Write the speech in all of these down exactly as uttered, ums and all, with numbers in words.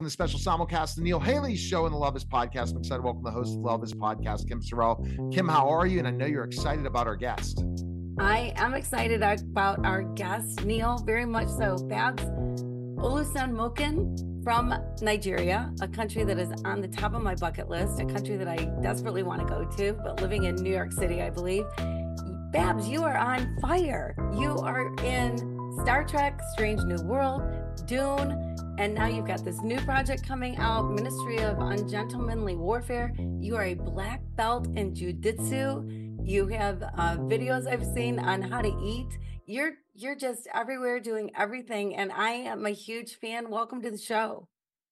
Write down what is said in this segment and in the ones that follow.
the special simulcast of the Neil Haley Show and the Love Is Podcast. I'm excited to welcome the host of the Love Is Podcast, Kim Sorrell. Kim, how are you? And I know you're excited about our guest. I am excited about our guest, Neil, very much so. Babs Olusanmoken from Nigeria, a country that is on the top of my bucket list, a country that I desperately want to go to, but living in New York City, I believe. Babs, you are on fire. You are in Star Trek, Strange New World, Dune, and now you've got this new project coming out, Ministry of Ungentlemanly Warfare. You are a black belt in jiu-jitsu. You have uh, videos I've seen on how to eat. You're you're just everywhere doing everything, and I am a huge fan. Welcome to the show.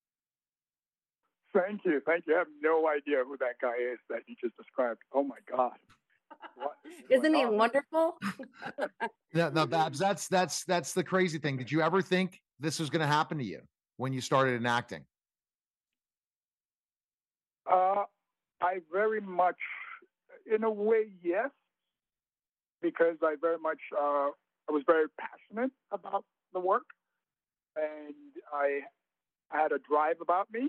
Thank you. Thank you. I have no idea who that guy is that you just described. Oh, my God. What Isn't he on? Wonderful? no, no, Babs, that's that's that's the crazy thing. Did you ever think this was going to happen to you when you started in acting? Uh, I very much, in a way, yes, because I very much, uh, I was very passionate about the work, and I had a drive about me,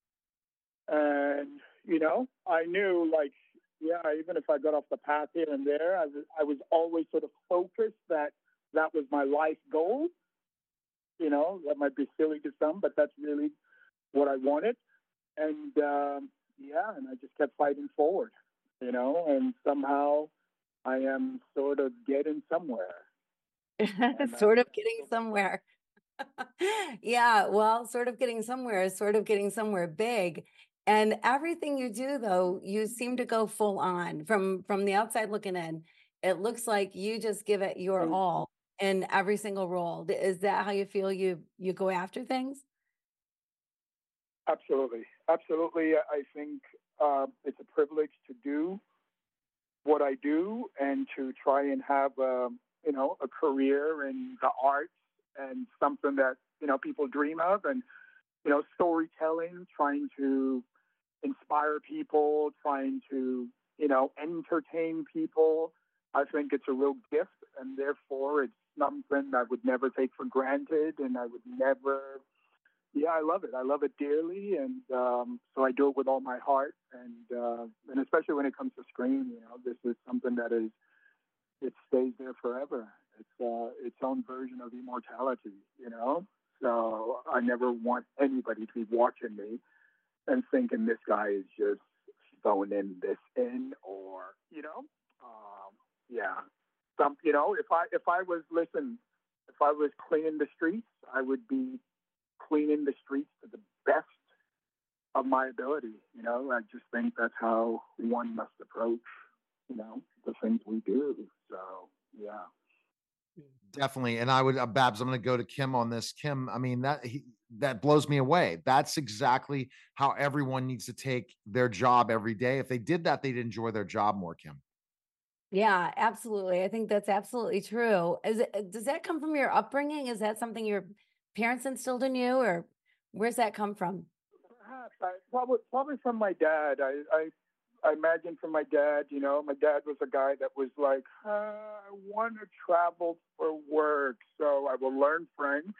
and you know, I knew like. Yeah, even if I got off the path here and there, I was, I was always sort of focused that that was my life goal. You know, that might be silly to some, but that's really what I wanted. And, um, yeah, and I just kept fighting forward, you know, and somehow I am sort of getting somewhere. sort of getting somewhere. Yeah, well, sort of getting somewhere is sort of getting somewhere big. And everything you do, though, you seem to go full on from from the outside looking in. It looks like you just give it your Mm. all in every single role. Is that how you feel you you go after things? Absolutely. Absolutely. I think uh, it's a privilege to do what I do and to try and have, um, you know, a career in the arts and something that, you know, people dream of and, you know, storytelling, trying to inspire people, trying to, you know, entertain people. I think it's a real gift, and therefore it's something I would never take for granted, and I would never, yeah, I love it. I love it dearly, and um, so I do it with all my heart, and uh, and especially when it comes to screen, you know, this is something that is, it stays there forever. It's uh, its own version of immortality, you know? So I never want anybody to be watching me and thinking this guy is just phoning this in, or you know, um, yeah, some, you know, if I if I was listen, if I was cleaning the streets, I would be cleaning the streets to the best of my ability. You know, I just think that's how one must approach, you know, the things we do. So yeah. Definitely. And I would, uh, Babs, I'm going to go to Kim on this. Kim, I mean, that he, that blows me away. That's exactly how everyone needs to take their job every day. If they did that, they'd enjoy their job more, Kim. Yeah, absolutely. I think that's absolutely true. Is it, does that come from your upbringing? Is that something your parents instilled in you, or where's that come from? Perhaps. I, probably, probably from my dad. I, I I imagine from my dad, you know, my dad was a guy that was like, uh, I want to travel for work, so I will learn French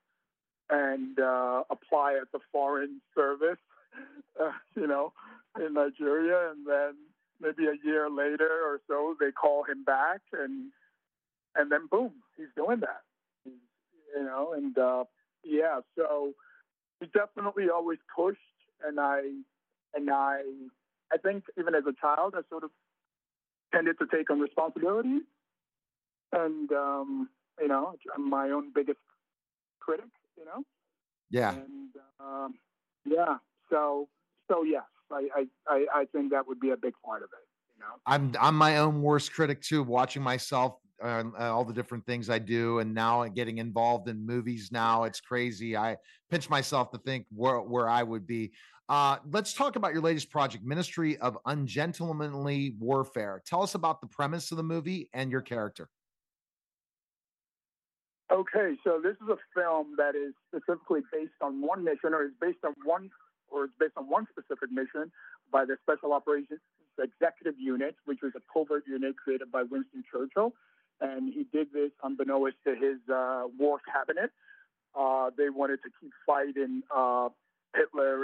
and uh, apply at the foreign service, uh, you know, in Nigeria. And then maybe a year later or so, they call him back, and and then boom, he's doing that, he's, you know, and uh, yeah, so he definitely always pushed, and I, and I, I think even as a child, I sort of tended to take on responsibility, and um, you know, I'm my own biggest critic, you know. Yeah. And um, yeah, so so yes, I, I I think that would be a big part of it, you know. I'm I'm my own worst critic too, watching myself, uh, all the different things I do, and now getting involved in movies. Now it's crazy. I pinch myself to think where where I would be. Uh, let's talk about your latest project, Ministry of Ungentlemanly Warfare. Tell us about the premise of the movie and your character. Okay, so this is a film that is specifically based on one mission, or is based on one, or it's based on one specific mission by the Special Operations Executive Unit, which was a covert unit created by Winston Churchill, and he did this unbeknownst to his uh, war cabinet. Uh, they wanted to keep fighting uh,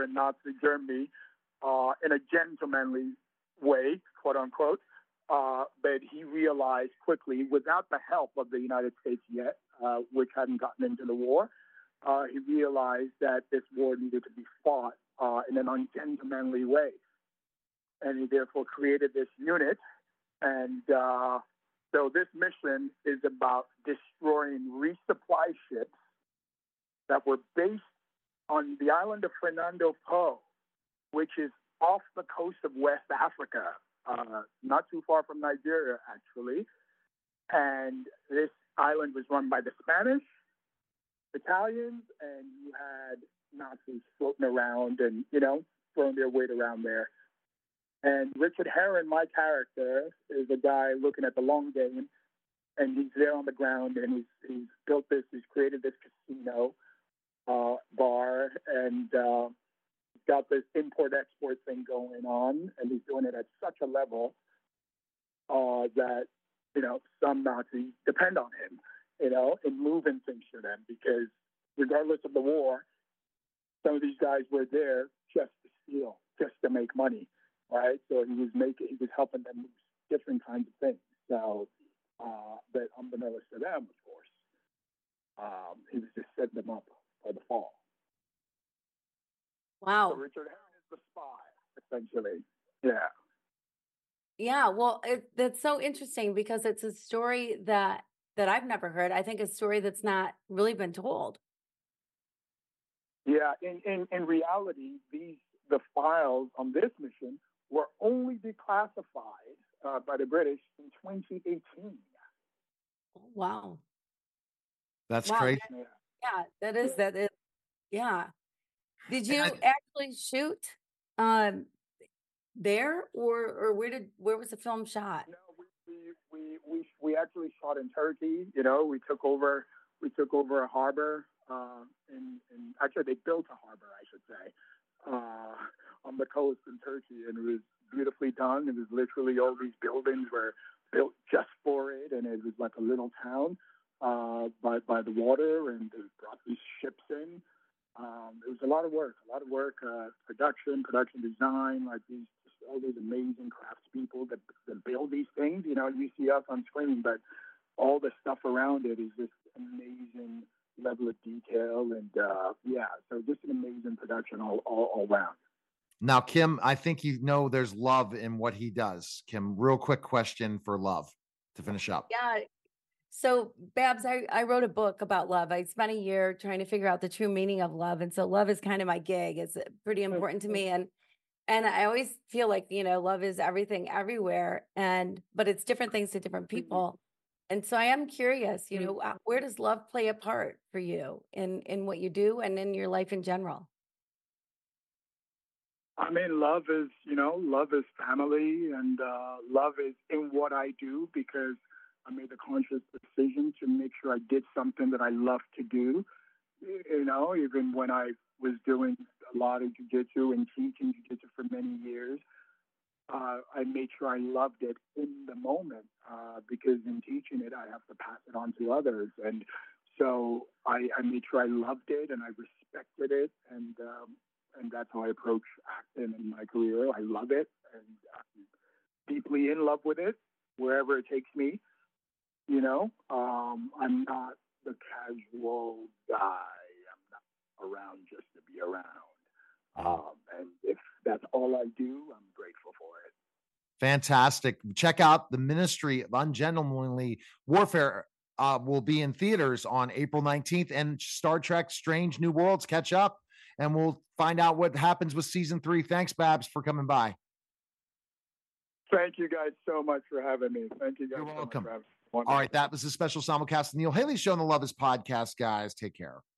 over in Nazi Germany uh, in a gentlemanly way, quote unquote. Uh, but he realized quickly, without the help of the United States yet, uh, which hadn't gotten into the war, uh, he realized that this war needed to be fought uh, in an ungentlemanly way. And he therefore created this unit. And uh, so this mission is about destroying resupply ships that were based on the island of Fernando Po, which is off the coast of West Africa, uh, not too far from Nigeria, actually. And this island was run by the Spanish, Italians, and you had Nazis floating around and, you know, throwing their weight around there. And Richard Herron, my character, is a guy looking at the long game, and he's there on the ground, and he's, he's built this, he's created this casino uh, bar, and uh, he's got this import-export thing going on, and he's doing it at such a level uh, that, you know, some Nazis depend on him, you know, in moving things for them, because regardless of the war, some of these guys were there just to steal, just to make money. Right, so he was making, he was helping them move different kinds of things. So, uh, but unbeknownst to them, of course, um, he was just setting them up for the fall. Wow. So Richard Herron is the spy, essentially. Yeah. Yeah. Well, it, that's so interesting because it's a story that that I've never heard. I think a story that's not really been told. Yeah. In in in reality, these the files on this mission were only declassified uh, by the British in twenty eighteen. Oh, wow. That's wow. crazy. That, yeah, that is, that is, yeah. Did you I, actually shoot um, there or, or where did, where was the film shot? No, we, we, we, we, we actually shot in Turkey. You know, we took over, we took over a harbor uh, in, in, actually they built a harbor, I should say. Uh, on the coast in Turkey, and it was beautifully done. It was literally all these buildings were built just for it, and it was like a little town uh, by by the water, and they brought these ships in. Um, it was a lot of work, a lot of work, uh, production, production design, like these just all these amazing craftspeople that that build these things. You know, you see us on screen, but all the stuff around it is just amazing level of detail, and uh, yeah, so just an amazing production all, all, all around. Now, Kim, I think you know there's love in what he does. Kim, real quick question for Love to finish up. Yeah. So, Babs, I, I wrote a book about love. I spent a year trying to figure out the true meaning of love. And so love is kind of my gig. It's pretty important to me. And and I always feel like, you know, love is everything everywhere. And but it's different things to different people. And so I am curious, you know, where does love play a part for you in, in what you do and in your life in general? I mean, love is, you know, love is family, and uh, love is in what I do, because I made a conscious decision to make sure I did something that I love to do. You know, even when I was doing a lot of jiu-jitsu and teaching jiu-jitsu for many years, Uh, I made sure I loved it in the moment, uh, because in teaching it, I have to pass it on to others. And so I, I made sure I loved it and I respected it. And, um, and that's how I approach acting in my career. I love it, and I'm deeply in love with it, wherever it takes me. You know, um, I'm not the casual guy. I'm not around just to be around. Um, and if that's all I do, I'm grateful for it. Fantastic. Check out The Ministry of Ungentlemanly Warfare. Uh, will be in theaters on April nineteenth, and Star Trek Strange New Worlds. Catch up, and we'll find out what happens with season three. Thanks, Babs, for coming by. Thank you guys so much for having me. Thank you guys. You're welcome. So much for having me. All right. That was a special simulcast of Neil Haley Show on the Love Is podcast, guys. Take care.